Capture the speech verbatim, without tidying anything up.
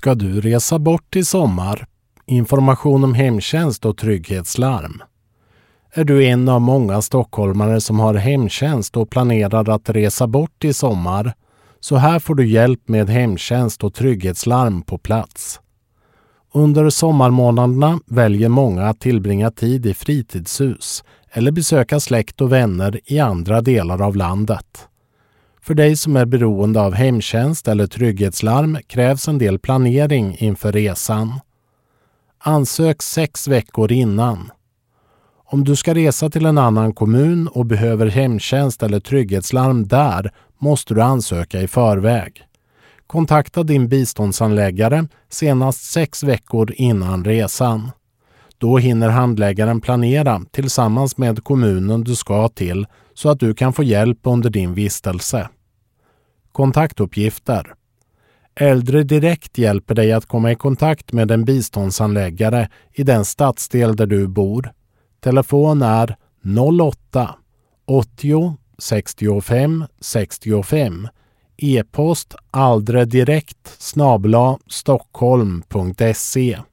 Ska du resa bort i sommar? Information om hemtjänst och trygghetslarm. Är du en av många stockholmare som har hemtjänst och planerar att resa bort i sommar? Så här får du hjälp med hemtjänst och trygghetslarm på plats. Under sommarmånaderna väljer många att tillbringa tid i fritidshus eller besöka släkt och vänner i andra delar av landet. För dig som är beroende av hemtjänst eller trygghetslarm krävs en del planering inför resan. Ansök sex veckor innan. Om du ska resa till en annan kommun och behöver hemtjänst eller trygghetslarm där måste du ansöka i förväg. Kontakta din biståndsanläggare senast sex veckor innan resan. Då hinner handläggaren planera tillsammans med kommunen du ska till så att du kan få hjälp under din vistelse. Kontaktuppgifter. Äldre Direkt hjälper dig att komma i kontakt med en biståndsanläggare i den stadsdel där du bor. Telefon är noll åtta åttio sextiofem sextiofem. E-post aldredirekt snabel-a stockholm punkt se.